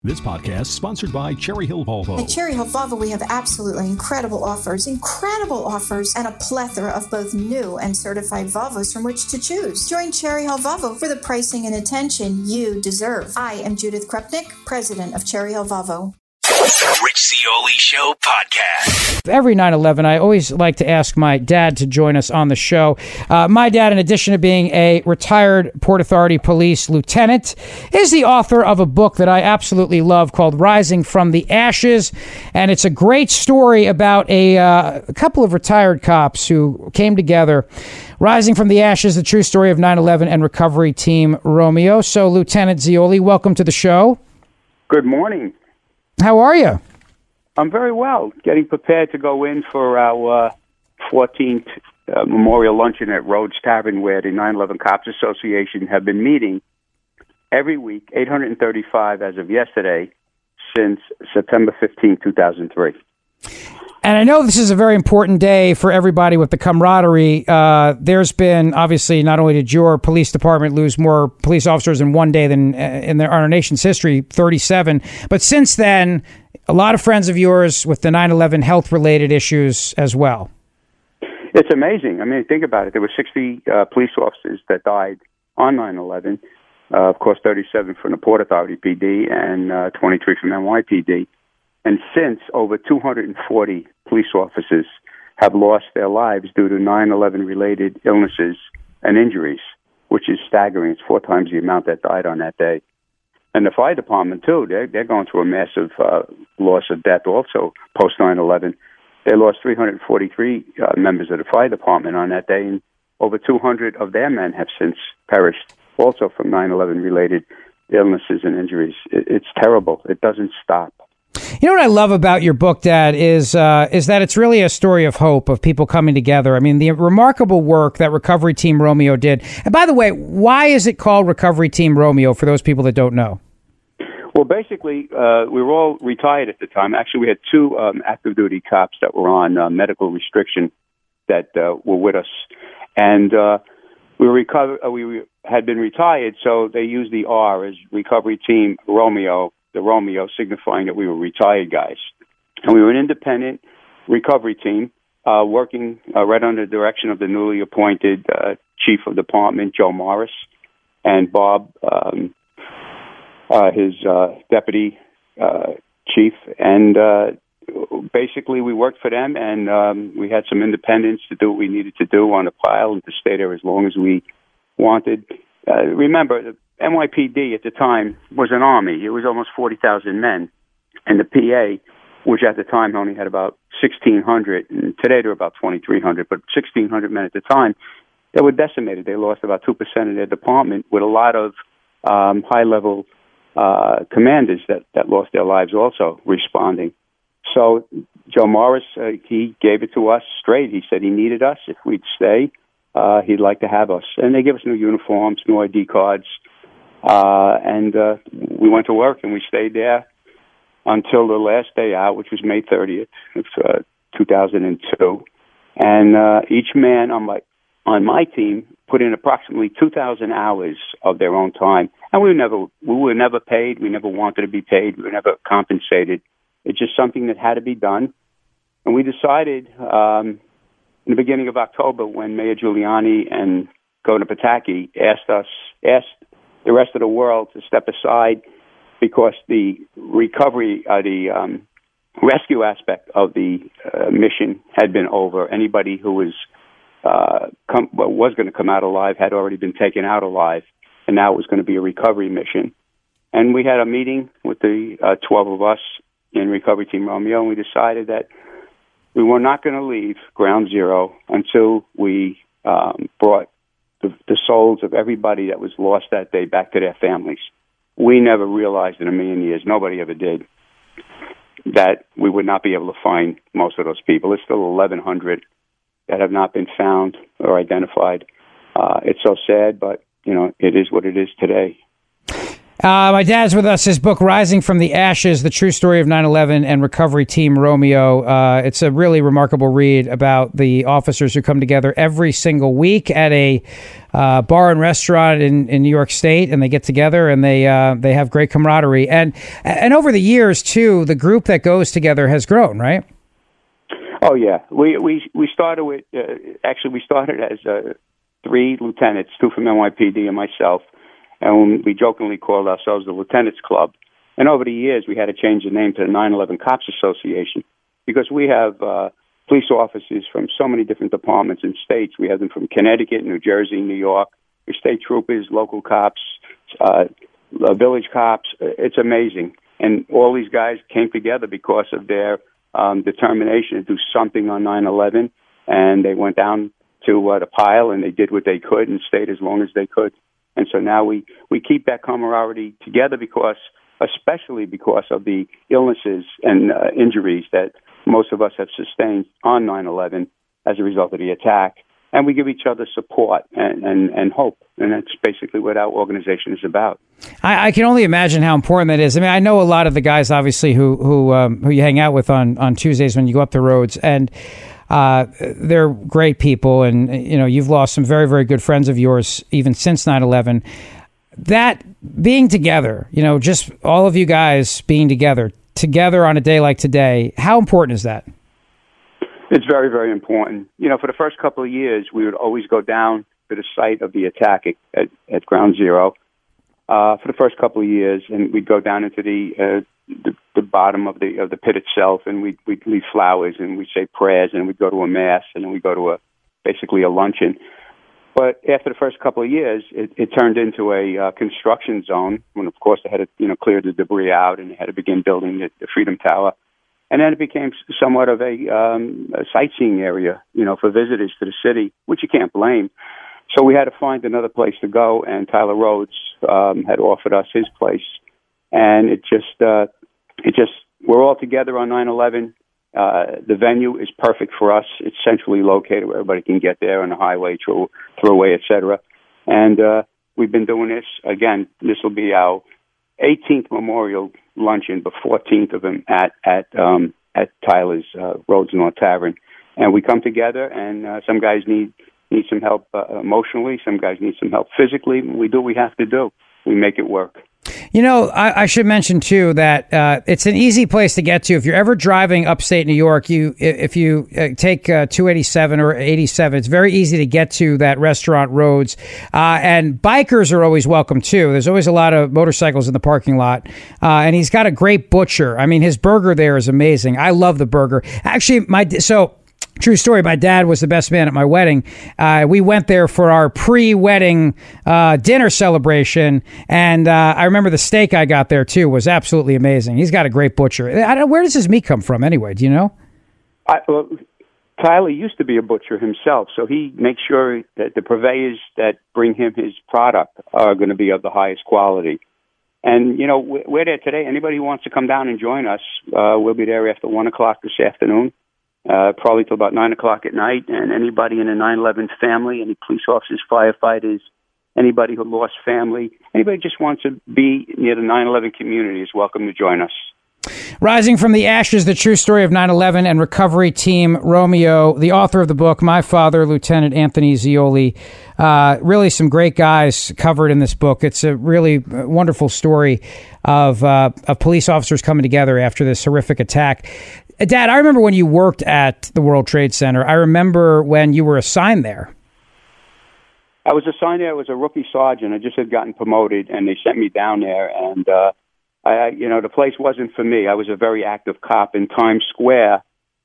This podcast is sponsored by Cherry Hill Volvo. At Cherry Hill Volvo, we have absolutely incredible offers, and a plethora of both new and certified Volvos from which to choose. Join Cherry Hill Volvo for the pricing and attention you deserve. I am Judith Krupnik, president of Cherry Hill Volvo. Rich Zeoli Show podcast. Every 9/11, I always like to ask my dad to join us on the show. My dad, in addition to being a retired Port Authority police lieutenant, is the author of a book that I absolutely love called Rising from the Ashes. And it's a great story about a couple of retired cops who came together. Rising from the Ashes, the true story of 9/11 and Recovery Team Romeo. So, Lieutenant Zeoli, welcome to the show. Good morning. How are you? I'm very well. Getting prepared to go in for our 14th memorial luncheon at Rhodes Tavern, where the 9/11 Cops Association have been meeting every week, 835 as of yesterday, since September 15, 2003. And I know this is a very important day for everybody with the camaraderie. There's been, obviously, not only did your police department lose more police officers in one day than in our nation's history, 37, but since then, a lot of friends of yours with the 9/11 health-related issues as well. It's amazing. I mean, think about it. There were 60 police officers that died on 9/11. Of course, 37 from the Port Authority PD and 23 from NYPD. And since, over 240 police officers have lost their lives due to 9/11-related illnesses and injuries, which is staggering. It's 4 times the amount that died on that day. And the fire department, too, they're going through a massive loss of death also post 9/11. They lost 343 members of the fire department on that day, and over 200 of their men have since perished also from 9/11-related illnesses and injuries. It's terrible. It doesn't stop. You know what I love about your book, Dad, is that it's really a story of hope, of people coming together. I mean, the remarkable work that Recovery Team Romeo did. And by the way, why is it called Recovery Team Romeo for those people that don't know? Well, basically, we were all retired at the time. Actually, we had 2 active duty cops that were on medical restriction that were with us. And we had been retired, so they used the R as Recovery Team Romeo, the Romeo signifying that we were retired guys. And we were an independent recovery team working right under the direction of the newly appointed chief of department, Joe Morris, and Bob, his deputy chief. And basically we worked for them, and we had some independence to do what we needed to do on the pile and to stay there as long as we wanted. Remember, the NYPD at the time was an army. It was almost 40,000 men. And the PA, which at the time only had about 1,600, and today they're about 2,300, but 1,600 men at the time, they were decimated. They lost about 2% of their department, with a lot of high-level commanders that lost their lives also responding. So Joe Morris, he gave it to us straight. He said he needed us. If we'd stay, he'd like to have us. And they gave us new uniforms, new ID cards. And we went to work, and we stayed there until the last day out, which was May 30th of 2002. And each man on my team put in approximately 2,000 hours of their own time. And we were never paid. We never wanted to be paid. We were never compensated. It's just something that had to be done. And we decided in the beginning of October, when Mayor Giuliani and Governor Pataki asked the rest of the world to step aside because the recovery, the rescue aspect of the mission had been over. Anybody who was going to come out alive had already been taken out alive, and now it was going to be a recovery mission. And we had a meeting with the 12 of us in Recovery Team Romeo, and we decided that we were not going to leave Ground Zero until we brought the souls of everybody that was lost that day back to their families. We never realized in a million years, nobody ever did, that we would not be able to find most of those people. There's still 1,100 that have not been found or identified. It's so sad, but, it is what it is today. My dad's with us. His book, Rising from the Ashes, The True Story of 9/11 and Recovery Team Romeo. It's a really remarkable read about the officers who come together every single week at a bar and restaurant in New York State, and they get together and they have great camaraderie. And over the years, too, the group that goes together has grown, right? Oh, yeah. We started with, actually, we started as 3 lieutenants, 2 from NYPD and myself. And we jokingly called ourselves the Lieutenants Club. And over the years, we had to change the name to the 9/11 Cops Association because we have police officers from so many different departments and states. We have them from Connecticut, New Jersey, New York, state troopers, local cops, village cops. It's amazing. And all these guys came together because of their determination to do something on 9/11. And they went down to the pile and they did what they could and stayed as long as they could. And so now we keep that camaraderie together especially because of the illnesses and injuries that most of us have sustained on 9/11 as a result of the attack. And we give each other support and hope. And that's basically what our organization is about. I can only imagine how important that is. I mean, I know a lot of the guys, obviously, who you hang out with on Tuesdays when you go up the roads. And they're great people, and you've lost some very, very good friends of yours even since 9/11. That being together, just all of you guys being together on a day like today, how important is that? It's very, very important. For the first couple of years, we would always go down to the site of the attack at Ground Zero for the first couple of years, and we'd go down into the bottom of the pit itself, and we'd leave flowers, and we'd say prayers, and we'd go to a mass, and then we'd go to basically a luncheon. But after the first couple of years, it turned into a construction zone when, of course, they had to clear the debris out, and they had to begin building the Freedom Tower. And then it became somewhat of a sightseeing area, for visitors to the city, which you can't blame. So we had to find another place to go, and Tyler Rhodes had offered us his place. And it just we're all together on 9/11. The venue is perfect for us. It's centrally located where everybody can get there on the highway, throughway, etc. And we've been doing this. Again, this will be our 18th memorial luncheon, but 14th of them at Tyler's Rhodes North Tavern. And we come together, and some guys need some help emotionally. Some guys need some help physically. We do what we have to do. We make it work. I should mention, too, that it's an easy place to get to. If you're ever driving upstate New York, if you take 287 or 87, it's very easy to get to that restaurant Rhodes. And bikers are always welcome, too. There's always a lot of motorcycles in the parking lot. And he's got a great butcher. I mean, his burger there is amazing. I love the burger. Actually, true story. My dad was the best man at my wedding. We went there for our pre-wedding dinner celebration, and I remember the steak I got there too was absolutely amazing. He's got a great butcher. I don't know, where does his meat come from anyway? Do you know? Tyler used to be a butcher himself, so he makes sure that the purveyors that bring him his product are going to be of the highest quality. And we're there today. Anybody who wants to come down and join us, we'll be there after 1:00 this afternoon. Probably till about 9 o'clock at night, and anybody in the 9/11 family, any police officers, firefighters, anybody who lost family, anybody just wants to be near the 9/11 community is welcome to join us. Rising from the Ashes, The True Story of 9/11 and Recovery Team Romeo, the author of the book, my father, Lieutenant Anthony Zeoli. Really some great guys covered in this book. It's a really wonderful story of police officers coming together after this horrific attack. Dad, I remember when you worked at the World Trade Center. I remember when you were assigned there. I was assigned there. I was a rookie sergeant. I just had gotten promoted, and they sent me down there. And, the place wasn't for me. I was a very active cop in Times Square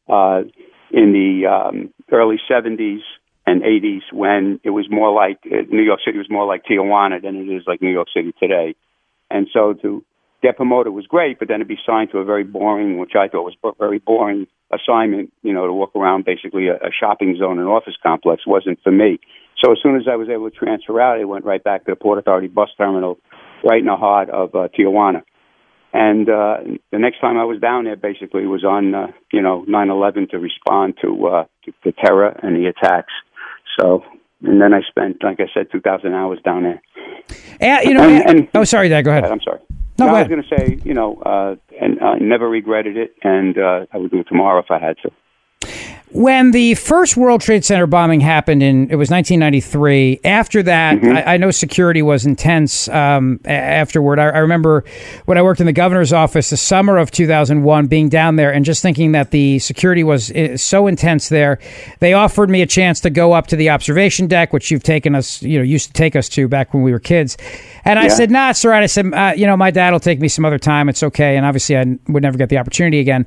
in the early 70s and 80s when it was more like New York City was more like Tijuana than it is like New York City today. And so to get promoted was great, but then to be assigned to a very boring, which I thought was a very boring assignment, to walk around basically a shopping zone and office complex wasn't for me. So as soon as I was able to transfer out, I went right back to the Port Authority bus terminal right in the heart of Tijuana. And the next time I was down there basically was on, 9/11 to respond to the terror and the attacks. So And then I spent, like I said, 2,000 hours down there. Oh, sorry, Dad, go ahead. I'm sorry. No, I was going to say, and I never regretted it, and I would do it tomorrow if I had to. When the first World Trade Center bombing happened it was 1993. After that, I know security was intense afterward. I remember when I worked in the governor's office the summer of 2001, being down there and just thinking that the security was so intense there. They offered me a chance to go up to the observation deck, which you've taken us, used to take us to back when we were kids. And I said, nah, it's all right. I said, my dad will take me some other time. It's okay. And obviously I would never get the opportunity again.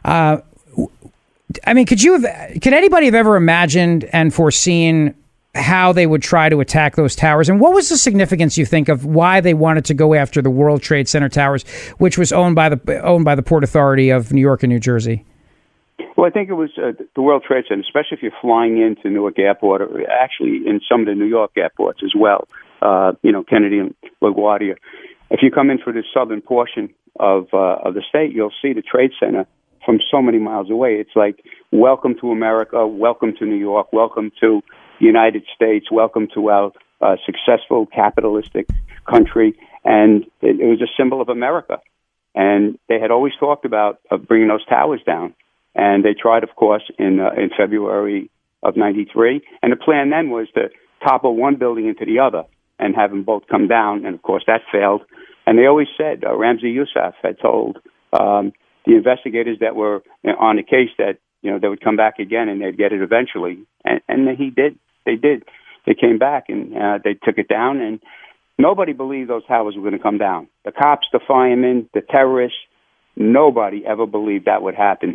I mean, could anybody have ever imagined and foreseen how they would try to attack those towers? And what was the significance, you think, of why they wanted to go after the World Trade Center towers, which was owned by the Port Authority of New York and New Jersey? Well, I think it was the World Trade Center, especially if you're flying into Newark Airport, or actually in some of the New York airports as well, Kennedy and LaGuardia. If you come in for the southern portion of the state, you'll see the Trade Center from so many miles away. It's like, welcome to America, welcome to New York, welcome to the United States, welcome to our successful capitalistic country. And it was a symbol of America. And they had always talked about bringing those towers down. And they tried, of course, in February of 93. And the plan then was to topple one building into the other and have them both come down. And, of course, that failed. And they always said, Ramzi Yousaf had told the investigators that were on the case that, they would come back again and they'd get it eventually. And he did. They did. They came back and they took it down, and nobody believed those towers were going to come down. The cops, the firemen, the terrorists, nobody ever believed that would happen.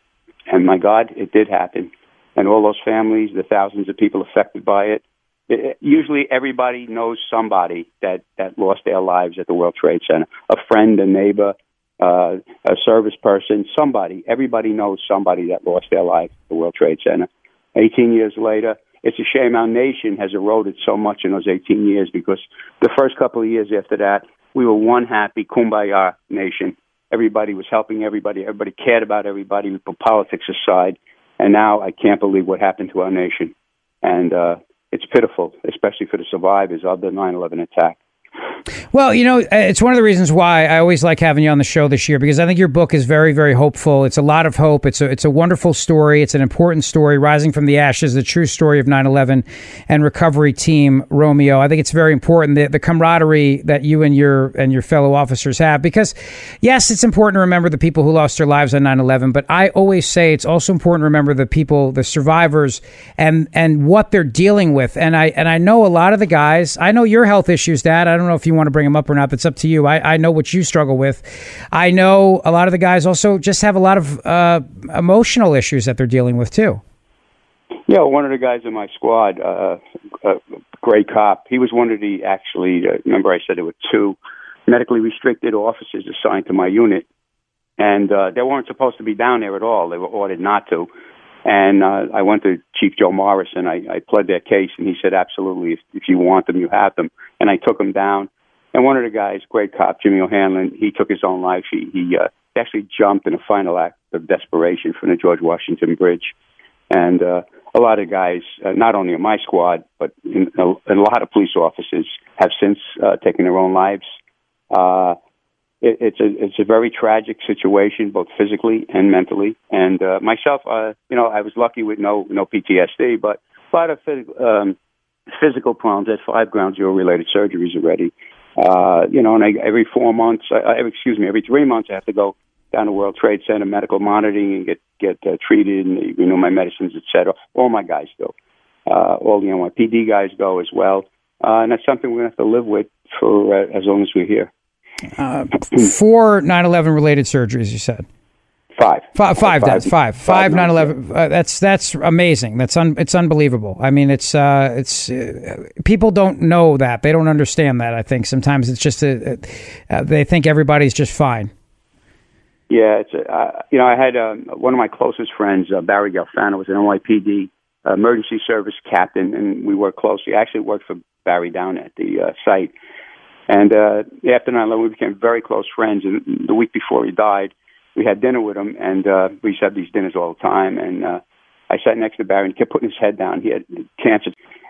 And my God, it did happen. And all those families, the thousands of people affected by it, usually everybody knows somebody that lost their lives at the World Trade Center. A friend, a neighbor, a service person, everybody knows somebody that lost their life at the World Trade Center. 18 years later, it's a shame our nation has eroded so much in those 18 years, because the first couple of years after that, we were one happy kumbaya nation. Everybody was helping everybody. Everybody cared about everybody. We put politics aside. And now I can't believe what happened to our nation. And it's pitiful, especially for the survivors of the 9/11 attack. Well, it's one of the reasons why I always like having you on the show this year, because I think your book is very, very hopeful. It's a lot of hope. It's a wonderful story. It's an important story, Rising from the Ashes, the true story of 9/11 and Recovery Team Romeo. I think it's very important, the camaraderie that you and your fellow officers have, because yes, it's important to remember the people who lost their lives on 9/11, but I always say it's also important to remember the people, the survivors, and what they're dealing with. And I know a lot of the guys. I know your health issues, Dad. I don't know if you want to bring them up or not, but it's up to you. I know what you struggle with. I know a lot of the guys also just have a lot of emotional issues that they're dealing with too. Yeah, one of the guys in my squad, great cop, he was one of the, remember I said there were 2 medically restricted officers assigned to my unit, and they weren't supposed to be down there at all. They were ordered not to. And I went to Chief Joe Morris, and I pled their case, and he said, absolutely, if you want them, you have them. And I took them down. And one of the guys, great cop, Jimmy O'Hanlon, he took his own life. He actually jumped in a final act of desperation from the George Washington Bridge. And a lot of guys, not only in my squad, but in a lot of police officers have since taken their own lives. It's a very tragic situation, both physically and mentally. And myself, I was lucky with no PTSD, but a lot of physical problems. I had 5 ground zero related surgeries already. And every 3 months, I have to go down to World Trade Center, medical monitoring, and get treated, and my medicines, etc. All my guys go. All my PD guys go as well. And that's something we're going to have to live with for as long as we're here. 4 9/11 related surgeries, you said? 5. 5, Dad. 5 9/11. That's amazing. It's unbelievable. I mean, it's people don't know that. They don't understand that. I think sometimes it's just they think everybody's just fine. Yeah, I had one of my closest friends, Barry Galfano, was an NYPD emergency service captain, and we worked closely. I actually worked for Barry down at the site. And after 9/11, we became very close friends. And the week before he died, we had dinner with him, and we used to have these dinners all the time. And I sat next to Barry, and he kept putting his head down. He had cancer.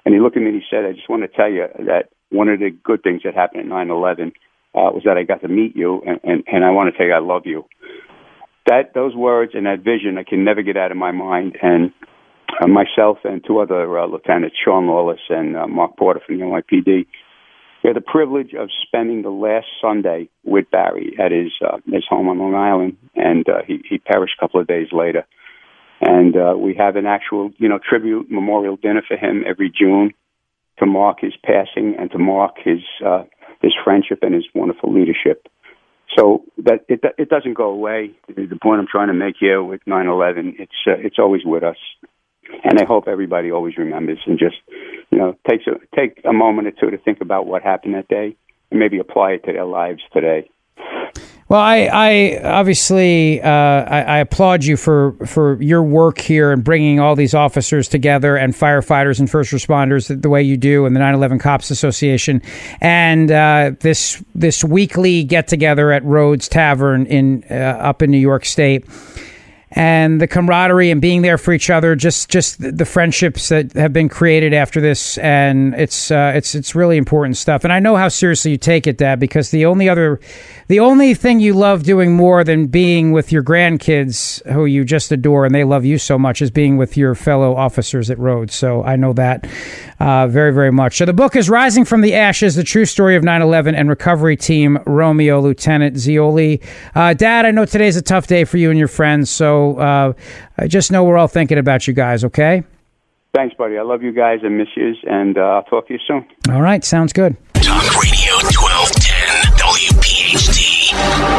And he looked at me and he said, I just want to tell you that one of the good things that happened at 9/11 was that I got to meet you, and I want to tell you I love you. Those words and that vision I can never get out of my mind. And myself and two other lieutenants, Sean Lawless and Mark Porter from the NYPD, we had the privilege of spending the last Sunday with Barry at his home on Long Island, and he perished a couple of days later. And we have an actual, tribute memorial dinner for him every June to mark his passing and to mark his friendship and his wonderful leadership. So that it doesn't go away. The point I'm trying to make here with 9/11, it's always with us, and I hope everybody always remembers and just take a moment or two to think about what happened that day and maybe apply it to their lives today. Well, I obviously I applaud you for your work here and bringing all these officers together and firefighters and first responders the way you do, and the 9/11 Cops Association, and this weekly get together at Rhodes Tavern up in New York State. And the camaraderie and being there for each other, just the friendships that have been created after this, and it's really important stuff. And I know how seriously you take it, Dad, because the only thing you love doing more than being with your grandkids, who you just adore, and they love you so much, is being with your fellow officers at Rhodes. So I know that very, very much. So the book is Rising from the Ashes: The True Story of 9/11 and Recovery Team Romeo, Lieutenant Zeoli. Dad, I know today's a tough day for you and your friends, so I just know we're all thinking about you guys, okay? Thanks, buddy. I love you guys and miss you, and I'll talk to you soon. All right, sounds good. Talk Radio 1210 WPHT.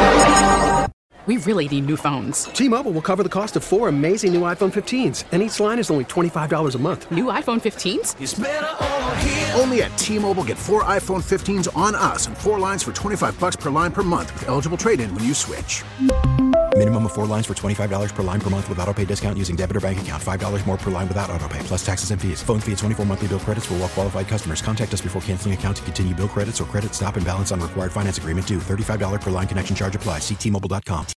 We really need new phones. T-Mobile will cover the cost of 4 amazing new iPhone 15s, and each line is only $25 a month. New iPhone 15s? It's better over here. Only at T-Mobile, get 4 iPhone 15s on us and 4 lines for $25 per line per month with eligible trade-in when you switch. Minimum of 4 lines for $25 per line per month with autopay discount using debit or bank account. $5 more per line without autopay, plus taxes and fees. Phone fee at 24 monthly bill credits for well-qualified customers. Contact us before canceling account to continue bill credits or credit stop and balance on required finance agreement due. $35 per line connection charge applies. See T-Mobile.com.